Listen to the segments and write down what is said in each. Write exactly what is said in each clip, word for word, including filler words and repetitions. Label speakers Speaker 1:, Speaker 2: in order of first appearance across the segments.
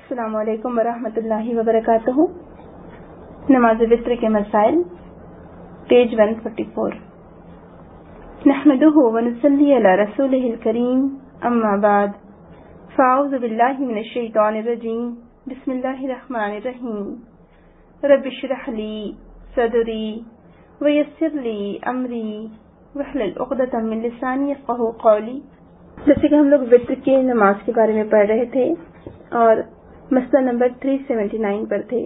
Speaker 1: السلام علیکم ورحمۃ اللہ وبرکاتہ. نماز وتر کے مسائل، پیج ایک سو چوالیس. نحمده ونصلي على رسوله الكريم، اما بعد، فاعوذ باللہ من الشیطان الرجیم، بسم اللہ الرحمن الرحیم. رب اشرح لی صدری ویسر لی امری واحلل عقدۃ من لسانی یفقہوا قولی. جیسے کہ ہم لوگ وتر کی نماز کے بارے میں پڑھ رہے تھے اور مسئلہ نمبر تین سو انہتر پر تھے،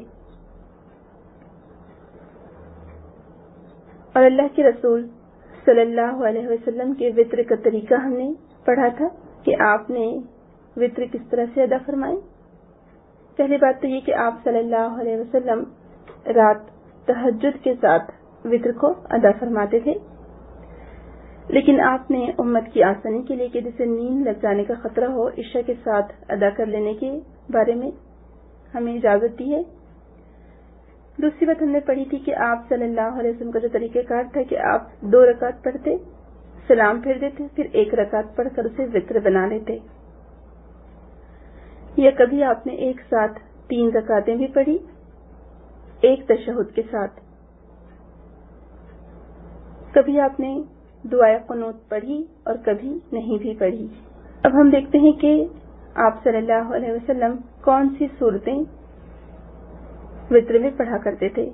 Speaker 1: اور اللہ کے رسول صلی اللہ علیہ وسلم کے وتر کا طریقہ ہم نے پڑھا تھا کہ آپ نے وتر کس طرح سے ادا فرمائے. پہلی بات تو یہ کہ آپ صلی اللہ علیہ وسلم رات تہجد کے ساتھ وتر کو ادا فرماتے تھے، لیکن آپ نے امت کی آسانی کے لیے کہ جسے نیند لگ جانے کا خطرہ ہو عشاء کے ساتھ ادا کر لینے کے بارے میں ہمیں اجازت دی ہے. دوسری بات ہم نے پڑھی تھی کہ آپ صلی اللہ علیہ وسلم کا جو طریقہ کار تھا کہ آپ دو رکعت پڑھتے، سلام پھیر دیتے، پھر ایک رکعت پڑھ کر اسے وتر بنا لیتے. یا کبھی آپ نے ایک ساتھ تین رکعتیں بھی پڑھی ایک تشہد کے ساتھ. کبھی آپ نے دعائے قنوت پڑھی اور کبھی نہیں بھی پڑھی. اب ہم دیکھتے ہیں کہ آپ صلی اللہ علیہ وسلم کون سی صورتیں وتر میں پڑھا کرتے تھے.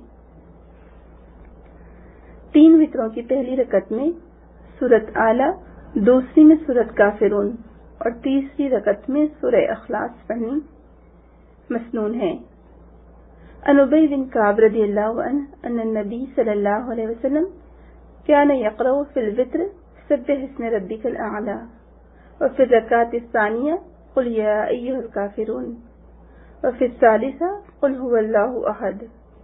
Speaker 1: تین وتروں کی پہلی رکعت میں سورۃ اعلیٰ، دوسری میں سورۃ کافرون اور تیسری رکعت میں سورہ اخلاص پڑھنی مسنون ہے. عن ابی بن کعب رضی اللہ عنہ ان النبی صلی اللہ علیہ وسلم كان يقرأ في الوتر سبح اسم ربك الأعلى وفي الركعة الثانية قل يا أيها الكافرون وفي الثالثة قل هو الله أحد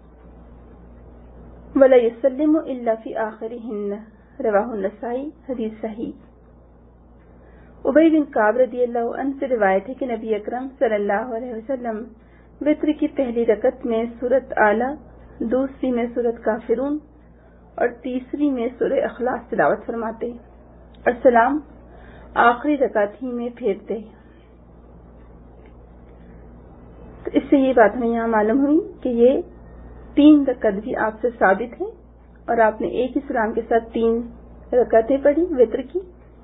Speaker 1: ولا يسلم إلا في آخرهن. رواه النسائی. حدیث صحیح. ابی بن کعب رضی اللہ عنہ سے روایت ہے کہ نبی اکرم صلی اللہ علیہ وسلم وتر کی پہلی رکعت میں سورۃ اعلیٰ، دوسری میں سورۃ کافرون اور تیسری میں سورہ اخلاص تلاوت فرماتے اور سلام آخری رکعت ہی میں پھیرتے. تو اس سے یہ بات ہمیں یہاں معلوم ہوئی کہ یہ تین رکعت بھی آپ سے ثابت ہے اور آپ نے ایک ہی سلام کے ساتھ تین رکعتیں پڑھی وتر کی.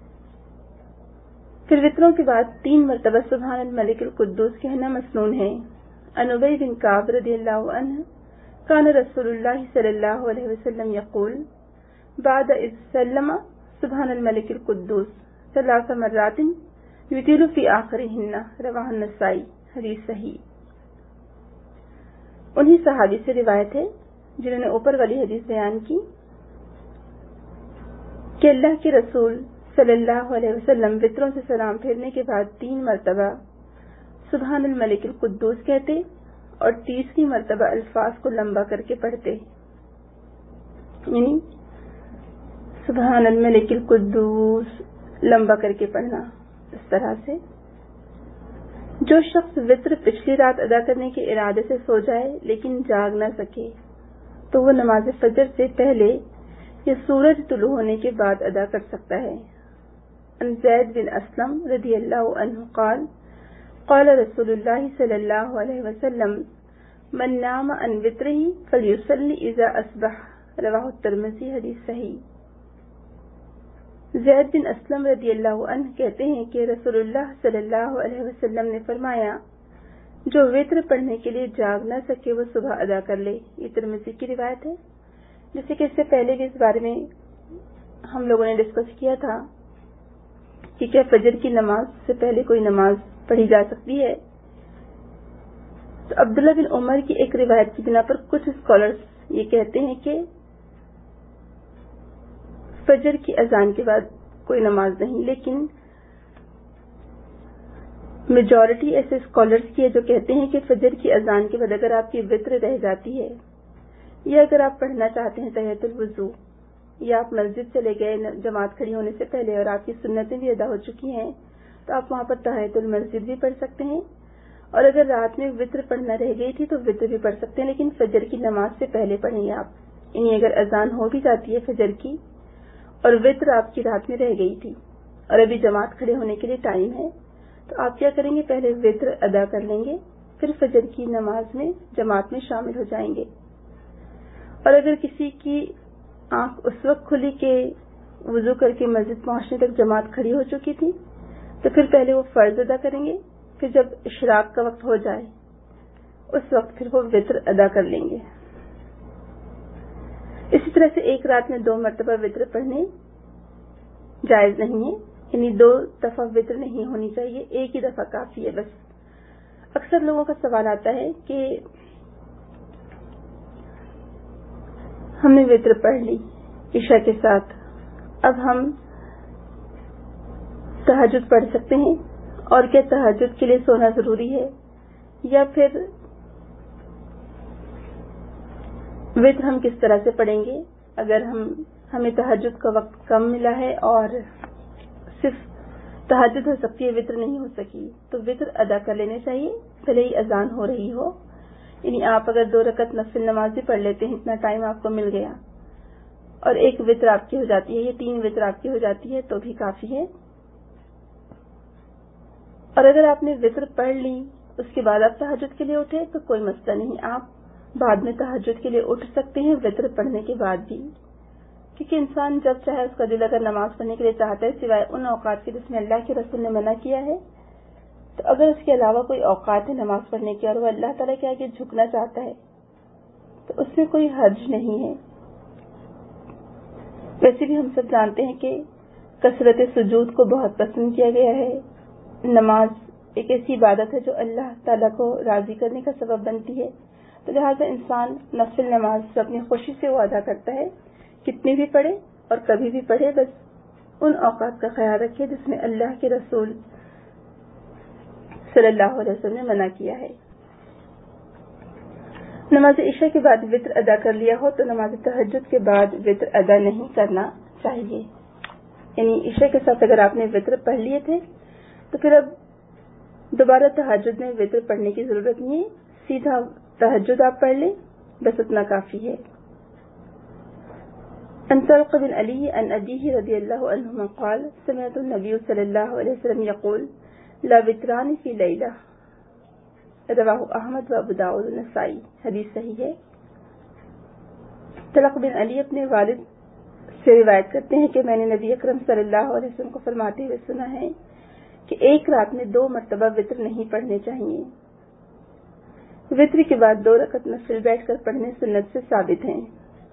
Speaker 1: پھر وتروں کے بعد تین مرتبہ سبحان الملک القدوس کہنا مسنون ہے. عن ابی بن کعب رضی اللہ عنہ كان رسول اللہ صلی اللہ علیہ وسلم یقول بعد اذ سلم سبحان الملک القدوس ثلاث مرات یطیل فی آخرہن. رواہ النسائی. حدیث صحیح. انہی صحابی سے روایت ہے جنہوں نے اوپر والی حدیث بیان کی کہ اللہ کے رسول صلی اللہ علیہ وسلم وتروں سے سلام پھیرنے کے بعد تین مرتبہ سبحان الملک القدوس کہتے اور تیسری مرتبہ الفاظ کو لمبا کر کے پڑھتے، یعنی سبحان الملک القدوس لمبا کر کے پڑھنا. اس طرح سے جو شخص وتر پچھلی رات ادا کرنے کے ارادے سے سو جائے لیکن جاگ نہ سکے تو وہ نماز فجر سے پہلے یا سورج طلوع ہونے کے بعد ادا کر سکتا ہے. عن زید بن اسلم رضی اللہ عنہ قال قال رسول اللہ صلی اللہ علیہ وسلم من نام عن وترہ فلیصلی اذا اصبح. رواہ الترمذی. حدیث صحیح. زید بن اسلم رضی اللہ عنہ کہتے ہیں کہ رسول اللہ صلی اللہ علیہ وسلم نے فرمایا جو وتر پڑھنے کے لیے جاگ نہ سکے وہ صبح ادا کر لے. یہ ترمذی کی روایت ہے. جیسے کہ اس سے پہلے بھی اس بارے میں ہم لوگوں نے ڈسکس کیا تھا کہ کیا فجر کی نماز سے پہلے کوئی نماز پڑھی جا سکتی ہے. تو عبداللہ بن عمر کی ایک روایت کی بنا پر کچھ اسکالرز یہ کہتے ہیں کہ فجر کی اذان کے بعد کوئی نماز نہیں، لیکن میجورٹی ایسے اسکالرز کی ہے جو کہتے ہیں کہ فجر کی اذان کے بعد اگر آپ کی وتر رہ جاتی ہے یا اگر آپ پڑھنا چاہتے ہیں تحیۃ الوضو یا آپ مسجد چلے گئے جماعت کھڑی ہونے سے پہلے اور آپ کی سنتیں بھی ادا ہو چکی ہیں تو آپ وہاں پر تحیۃ المسجد بھی پڑھ سکتے ہیں، اور اگر رات میں وتر پڑھنا رہ گئی تھی تو وتر بھی پڑھ سکتے ہیں، لیکن فجر کی نماز سے پہلے پڑھیں گے آپ. یعنی اگر اذان ہو بھی جاتی ہے فجر کی اور وتر آپ کی رات میں رہ گئی تھی اور ابھی جماعت کھڑے ہونے کے لیے ٹائم ہے تو آپ کیا کریں گے، پہلے وتر ادا کر لیں گے، پھر فجر کی نماز میں جماعت میں شامل ہو جائیں گے۔ اور اگر کسی کی آنکھ اس وقت کھلی کہ وضو کر کے مسجد پہنچنے تک جماعت کھڑی ہو چکی تھی تو پھر پہلے وہ فرض ادا کریں گے، پھر جب اشراق کا وقت ہو جائے اس وقت پھر وہ وتر ادا کر لیں گے۔ اسی طرح سے ایک رات میں دو مرتبہ وتر پڑھنے جائز نہیں ہے، یعنی دو دفعہ وتر نہیں ہونی چاہیے، ایک ہی دفعہ کافی ہے بس۔ اکثر لوگوں کا سوال آتا ہے کہ ہم نے وتر پڑھ لی عشاء کے ساتھ، اب ہم تہجد پڑھ سکتے ہیں، اور کیا تہجد کے لیے سونا ضروری ہے، یا پھر وتر ہم کس طرح سے پڑھیں گے اگر ہم ہمیں تہجد کا وقت کم ملا ہے اور صرف تہجد ہو سکتی ہے وتر نہیں ہو سکی، تو وتر ادا کر لینے چاہیے بھلے ہی اذان ہو رہی ہو۔ یعنی آپ اگر دو رکعت نفل نماز بھی پڑھ لیتے ہیں، اتنا ٹائم آپ کو مل گیا، اور ایک وتر آپ کی ہو جاتی ہے یا تین وتر آپ کی ہو جاتی ہے تو بھی کافی ہے۔ اور اگر آپ نے وتر پڑھ لی اس کے بعد آپ تہجد کے لیے اٹھے تو کوئی مسئلہ نہیں، آپ بعد میں تہجد کے لیے اٹھ سکتے ہیں وتر پڑھنے کے بعد بھی، کیونکہ انسان جب چاہے اس کا دل اگر نماز پڑھنے کے لیے چاہتا ہے سوائے ان اوقات کے جس میں اللہ کے رسول نے منع کیا ہے، تو اگر اس کے علاوہ کوئی اوقات ہے نماز پڑھنے کے اور وہ اللہ تعالیٰ کے آگے جھکنا چاہتا ہے تو اس میں کوئی حرج نہیں ہے۔ ویسے بھی ہم سب جانتے ہیں کہ کثرت سجود کو بہت پسند کیا گیا ہے، نماز ایک ایسی عبادت ہے جو اللہ تعالیٰ کو راضی کرنے کا سبب بنتی ہے، تو لہٰذا انسان نفل نماز جو اپنی خوشی سے وہ ادا کرتا ہے، کتنی بھی پڑھے اور کبھی بھی پڑھے، بس ان اوقات کا خیال رکھے جس میں اللہ کے رسول صلی اللہ علیہ وسلم نے منع کیا ہے۔ نماز عشاء کے بعد وتر ادا کر لیا ہو تو نماز تہجد کے بعد وتر ادا نہیں کرنا چاہیے، یعنی عشاء کے ساتھ اگر آپ نے وتر پڑھ لیے تھے تو پھر اب دوبارہ تہجد میں وتر پڑھنے کی ضرورت نہیں ہے، سیدھا تہجد آپ پڑھ لیں، بس اتنا کافی ہے۔ عن طلق بن علی عن أبيه رضي الله عنهما قال سمعت النبي صلى الله عليه وسلم يقول لا وتران في ليلة رواه احمد و ابو داؤد والنسائی۔ حدیث صحیح ہے۔ طلق بن علی اپنے والد سے روایت کرتے ہیں کہ میں نے نبی اکرم صلی اللہ علیہ وسلم کو فرماتے ہوئے سنا ہے کہ ایک رات میں دو مرتبہ وتر نہیں پڑھنے چاہیے۔ وتر کے بعد دو رکعت نفل بیٹھ کر پڑھنے سنت سے ثابت ہیں۔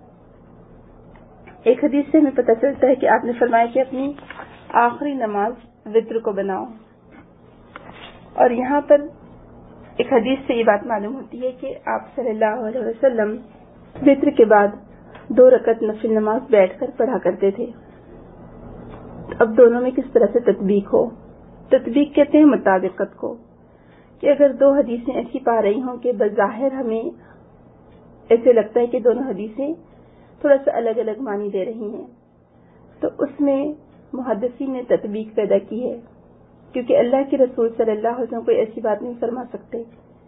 Speaker 1: ایک حدیث سے ہمیں پتہ چلتا ہے کہ آپ نے فرمایا کہ اپنی آخری نماز وتر کو بناؤ، اور یہاں پر ایک حدیث سے یہ بات معلوم ہوتی ہے کہ آپ صلی اللہ علیہ وسلم وتر کے بعد دو رکعت نفل نماز بیٹھ کر پڑھا کرتے تھے۔ اب دونوں میں کس طرح سے تطبیق ہو؟ تطبیق کہتے ہیں مطابقت کو، کہ اگر دو حدیثیں ایسی پا رہی ہوں کہ بظاہر ہمیں ایسے لگتا ہے کہ دونوں حدیثیں تھوڑا سا الگ الگ معنی دے رہی ہیں، تو اس میں محدثین نے تطبیق پیدا کی ہے، کیونکہ اللہ کے رسول صلی اللہ علیہ وسلم کوئی ایسی بات نہیں فرما سکتے،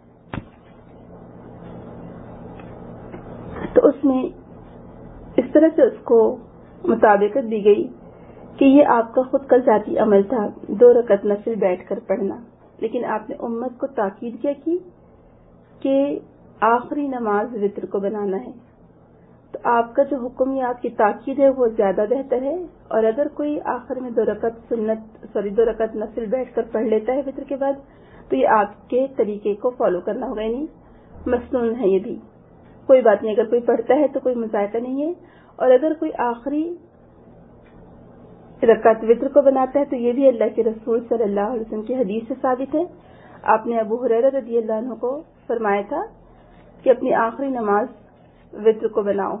Speaker 1: تو اس میں اس طرح سے اس کو مطابقت دی گئی کہ یہ آپ کا خود کا ذاتی عمل تھا دو رکعت نفل بیٹھ کر پڑھنا، لیکن آپ نے امت کو تاکید کیا کی کہ آخری نماز وتر کو بنانا ہے، تو آپ کا جو حکم یا آپ کی تاکید ہے وہ زیادہ بہتر ہے۔ اور اگر کوئی آخر میں دو رکعت سنت سوری دو رکعت نفل بیٹھ کر پڑھ لیتا ہے وتر کے بعد تو یہ آپ کے طریقے کو فالو کرنا ہوگا، یعنی مسنون ہے، یہ بھی کوئی بات نہیں، اگر کوئی پڑھتا ہے تو کوئی مذائقہ نہیں ہے، اور اگر کوئی آخری رکعت وتر کو بناتا ہے تو یہ بھی اللہ کے رسول صلی اللہ علیہ وسلم کی حدیث سے ثابت ہے۔ آپ نے ابو ہریرہ رضی اللہ عنہ کو فرمایا تھا کہ اپنی آخری نماز وتر کو بناؤ۔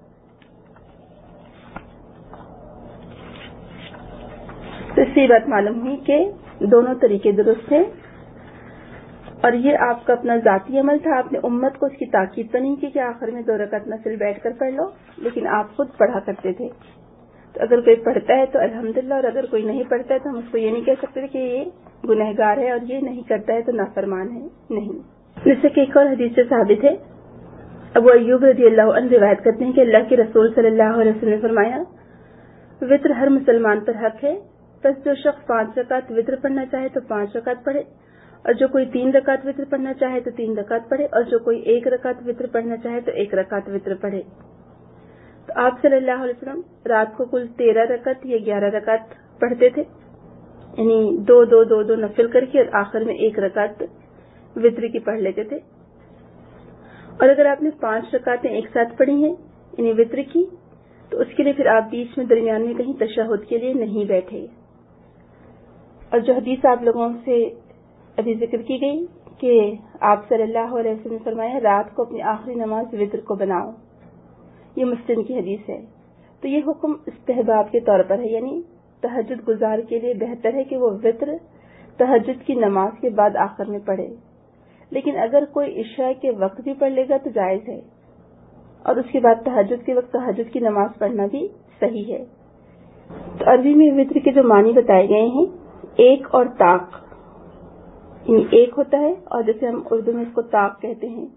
Speaker 1: تو اس سے یہ بات معلوم ہوئی کہ دونوں طریقے درست ہیں، اور یہ آپ کا اپنا ذاتی عمل تھا، آپ نے امت کو اس کی تاکید تو نہیں کی کہ آخر میں دو رکعت نفل بیٹھ کر پڑھ لو، لیکن آپ خود پڑھا کرتے تھے۔ تو اگر کوئی پڑھتا ہے تو الحمدللہ، اور اگر کوئی نہیں پڑھتا ہے تو ہم اس کو یہ نہیں کہہ سکتے کہ یہ گنہگار ہے اور یہ نہیں کرتا ہے تو نافرمان ہے، نہیں۔ جیسے کہ ایک اور حدیث سے ثابت ہے، ابو ایوب رضی اللہ عنہ روایت کرتے ہیں کہ اللہ کے رسول صلی اللہ علیہ وسلم نے فرمایا وتر ہر مسلمان پر حق ہے، بس جو شخص پانچ رکعت وتر پڑھنا چاہے تو پانچ رکعت پڑھے، اور جو کوئی تین رکعت وتر پڑھنا چاہے تو تین رکعت پڑھے، اور جو کوئی ایک رکعت وتر پڑھنا چاہے تو ایک رکعت وتر پڑھے۔ تو آپ صلی اللہ علیہ وسلم رات کو کل تیرہ رکعت یا گیارہ رکعت پڑھتے تھے، یعنی دو دو دو دو نفل کر کے، اور آخر میں ایک رکعت وتر کی پڑھ لیتے تھے۔ اور اگر آپ نے پانچ رکعتیں ایک ساتھ پڑھی ہیں یعنی وتر کی، تو اس کے لیے پھر آپ بیچ میں درمیان میں کہیں تشہد کے لیے نہیں بیٹھے۔ اور جو حدیث آپ لوگوں سے ابھی ذکر کی گئی کہ آپ صلی اللہ علیہ وسلم نے فرمایا رات کو اپنی آخری نماز وتر کو بناؤ، یہ مسلم کی حدیث ہے۔ تو یہ حکم استحباب کے طور پر ہے، یعنی تہجد گزار کے لیے بہتر ہے کہ وہ وتر تہجد کی نماز کے بعد آخر میں پڑھے، لیکن اگر کوئی عشاء کے وقت بھی پڑھ لے گا تو جائز ہے، اور اس کے بعد تہجد کے وقت تہجد کی نماز پڑھنا بھی صحیح ہے۔ تو عربی میں وتر کے جو معنی بتائے گئے ہیں، ایک اور طاق، یعنی ایک ہوتا ہے اور جیسے ہم اردو میں اس کو طاق کہتے ہیں،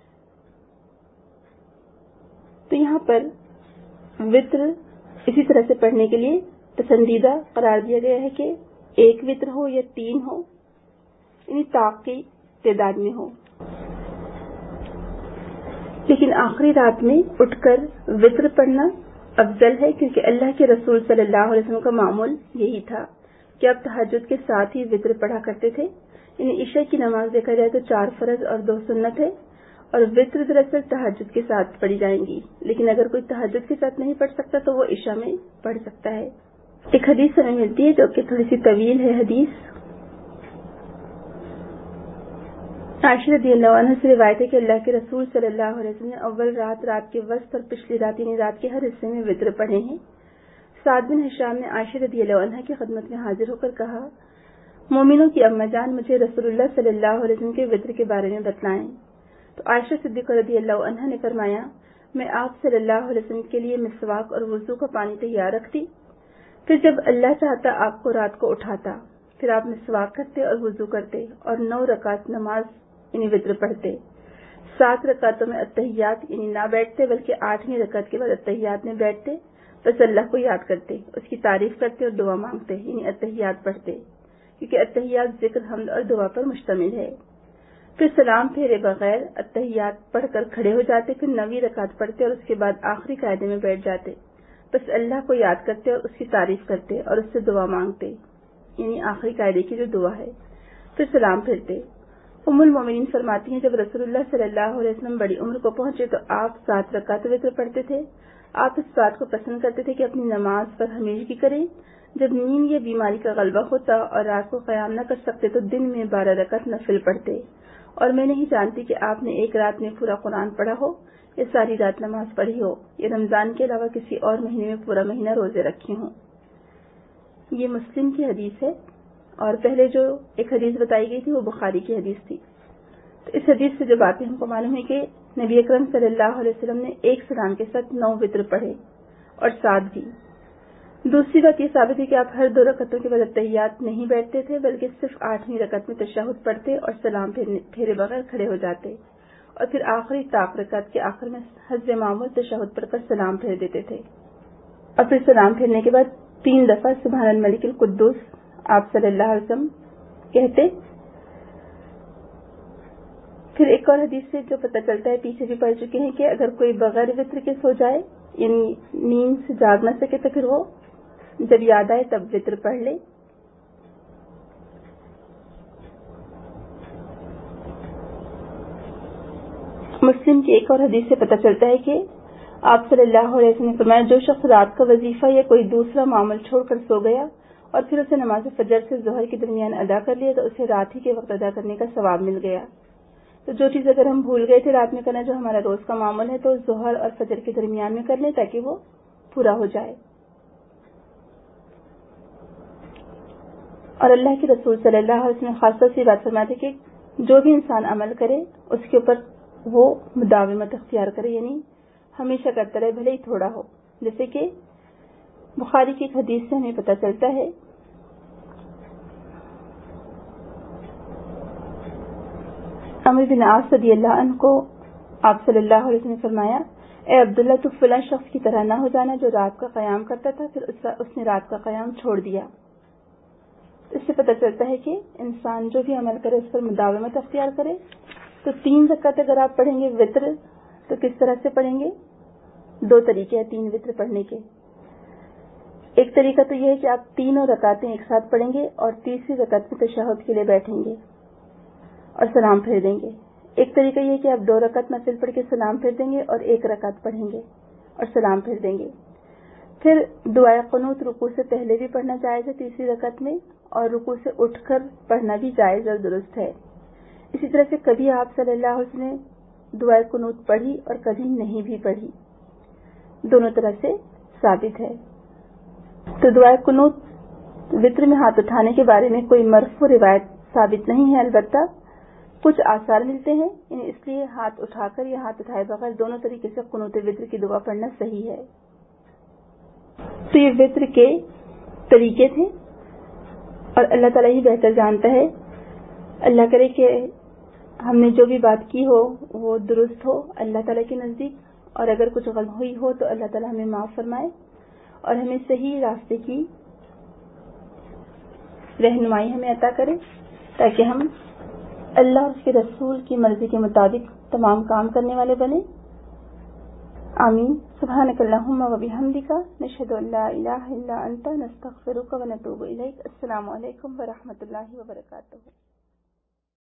Speaker 1: تو یہاں پر وتر اسی طرح سے پڑھنے کے لیے پسندیدہ قرار دیا گیا ہے کہ ایک وتر ہو یا تین ہو، یعنی طاق کی تعداد میں ہو، لیکن آخری رات میں اٹھ کر وتر پڑھنا افضل ہے، کیونکہ اللہ کے رسول صلی اللہ علیہ وسلم کا معمول یہی تھا کہ آپ تہجد کے ساتھ ہی وتر پڑھا کرتے تھے۔ یعنی عشاء کی نماز دیکھا جائے تو چار فرض اور دو سنت ہے، اور وتر دراصل تہجد کے ساتھ پڑھی جائیں گی، لیکن اگر کوئی تہجد کے ساتھ نہیں پڑھ سکتا تو وہ عشاء میں پڑھ سکتا ہے۔ ایک حدیث ہمیں ملتی ہے جو کہ تھوڑی سی طویل ہے حدیث، عائشہ رضی اللہ عنہ سے روایت ہے کہ اللہ کے رسول صلی اللہ علیہ وسلم نے اول رات، رات کے وسط اور پچھلی رات یعنی رات کے ہر حصے میں وتر پڑھے ہیں۔ سعد بن ہشام نے عائشہ رضی اللہ عنہ کی خدمت میں حاضر ہو کر کہا، مومنوں کی اماں جان، مجھے رسول اللہ صلی اللہ علیہ وسلم کے وتر کے بارے میں بتلائیں۔ تو عائشہ صدیقہ رضی اللہ عنہ نے فرمایا، میں آپ صلی اللہ علیہ وسلم کے لیے مسواک اور وضو کا پانی تیار رکھتی، پھر جب اللہ چاہتا آپ کو رات کو اٹھاتا، پھر آپ مسواک کرتے اور وضو کرتے اور نو رکعت نماز یعنی وتر پڑھتے، سات رکعتوں میں التحیات یعنی نہ بیٹھتے بلکہ آٹھویں رکعت کے بعد التحیات میں بیٹھتے، بس اللہ کو یاد کرتے، اس کی تعریف کرتے اور دعا مانگتے یعنی التحیات پڑھتے، کیونکہ التحیات ذکر، حمد اور دعا پر مشتمل ہے۔ پھر سلام پھیرے بغیر التحیات پڑھ کر کھڑے ہو جاتے، پھر نویں رکعت پڑھتے اور اس کے بعد آخری قاعدے میں بیٹھ جاتے، بس اللہ کو یاد کرتے اور اس کی تعریف کرتے اور اس سے دعا مانگتے، یعنی آخری قاعدے کی جو دعا ہے، پھر سلام پھرتے۔ ام المومنین فرماتی ہیں، جب رسول اللہ صلی اللہ علیہ وسلم بڑی عمر کو پہنچے تو آپ سات رکعت وتر پڑھتے تھے۔ آپ اس بات کو پسند کرتے تھے کہ اپنی نماز پر ہمیشگی کریں، جب نیند یا بیماری کا غلبہ ہوتا اور رات کو قیام نہ کر سکتے تو دن میں بارہ رکعت نفل پڑھتے، اور میں نہیں جانتی کہ آپ نے ایک رات میں پورا قرآن پڑھا ہو یا ساری رات نماز پڑھی ہو یا رمضان کے علاوہ کسی اور مہینے میں پورا مہینہ روزے رکھے ہوں۔ یہ مسلم کی حدیث ہے، اور پہلے جو ایک حدیث بتائی گئی تھی وہ بخاری کی حدیث تھی۔ تو اس حدیث سے جو باتیں ہم کو معلوم ہے کہ نبی اکرم صلی اللہ علیہ وسلم نے ایک سلام کے ساتھ نو وتر پڑھے اور سات بھی۔ دوسری بات یہ ثابت ہے کہ آپ ہر دو رکعتوں کے بعد التحیات نہیں بیٹھتے تھے، بلکہ صرف آٹھویں رکعت میں تشہد پڑھتے اور سلام پھیرے بغیر کھڑے ہو جاتے، اور پھر آخری طاق رکعت کے آخر میں حسب معمول تشہد پڑھ کر سلام پھیر دیتے تھے، اور پھر سلام پھیرنے کے بعد تین دفعہ سبحان الملک القدوس آپ صلی اللہ علیہ وسلم کہتے۔ پھر ایک اور حدیث سے جو پتہ چلتا ہے، پیچھے بھی پڑھ چکے ہیں، کہ اگر کوئی بغیر وتر کے سو جائے یعنی نیند سے جاگ نہ سکے تو پھر وہ جب یاد آئے تب وتر پڑھ لے۔ مسلم کی ایک اور حدیث سے پتہ چلتا ہے کہ آپ صلی اللہ علیہ وسلم نے فرمایا، جو شخص رات کا وظیفہ یا کوئی دوسرا معمول چھوڑ کر سو گیا اور پھر اسے نماز فجر سے ظہر کے درمیان ادا کر لیا تو اسے رات ہی کے وقت ادا کرنے کا ثواب مل گیا۔ تو جو چیز اگر ہم بھول گئے تھے رات میں کرنا، جو ہمارا روز کا معمول ہے، تو ظہر اور فجر کے درمیان میں کر لیں تاکہ وہ پورا ہو جائے۔ اور اللہ کے رسول صلی اللہ علیہ وسلم خاص طور سے بات فرماتے کہ جو بھی انسان عمل کرے اس کے اوپر وہ مداومت اختیار کرے، یعنی ہمیشہ کرتا رہے بھلے ہی تھوڑا ہو، جیسے کہ بخاری کی ایک حدیث سے ہمیں پتہ چلتا ہے، عمرو بن عاص رضی اللہ عنہ کو آپ صلی اللہ علیہ وسلم نے فرمایا، اے عبداللہ تو فلاں شخص کی طرح نہ ہو جانا جو رات کا قیام کرتا تھا پھر اس نے رات کا قیام چھوڑ دیا۔ اس سے پتہ چلتا ہے کہ انسان جو بھی عمل کرے اس پر مداومت اختیار کرے. تو تین رکعت اگر آپ پڑھیں گے وطر تو کس طرح سے پڑھیں گے؟ دو طریقے ہیں تین وطر پڑھنے کے. ایک طریقہ تو یہ ہے کہ آپ تینوں رکعتیں ایک ساتھ پڑھیں گے اور تیسری رکعت میں تشہد کے لیے بیٹھیں گے اور سلام پھیر دیں گے. ایک طریقہ یہ ہے کہ آپ دو رکعت نفل پڑھ کے سلام پھیر دیں گے اور ایک رکعت پڑھیں گے اور سلام پھیر دیں گے. پھر دعائے قنوت رکوع سے پہلے بھی پڑھنا جائز ہے تیسری رکعت میں، اور رکوع سے اٹھ کر پڑھنا بھی جائز اور درست ہے. اسی طرح سے کبھی آپ صلی اللہ علیہ وسلم نے دعائے قنوت پڑھی اور کبھی نہیں بھی پڑھی، دونوں طرح سے ثابت ہے. تو دعائے قنوت وطر میں ہاتھ اٹھانے کے بارے میں کوئی مرفوع روایت ثابت نہیں ہے، البتہ کچھ آثار ملتے ہیں، یعنی اس لیے ہاتھ اٹھا کر یا ہاتھ اٹھائے بغیر دونوں طریقے سے قنوت وطر کی دعا پڑھنا صحیح ہے. تو یہ وطر کے طریقے تھے اور اللہ تعالیٰ ہی بہتر جانتا ہے. اللہ کرے کہ ہم نے جو بھی بات کی ہو وہ درست ہو اللہ تعالیٰ کے نزدیک، اور اگر کچھ غلط ہوئی ہو تو اللہ تعالیٰ ہمیں معاف فرمائے اور ہمیں صحیح راستے کی رہنمائی ہمیں عطا کرے تاکہ ہم اللہ اور اس کے رسول کی مرضی کے مطابق تمام کام کرنے والے بنے. آمین. سبحانک اللہم و بحمدک نشہد ان لا الہ الا انت نستغفرک و نتوب الیک. السلام علیکم ورحمۃ اللہ وبرکاتہ.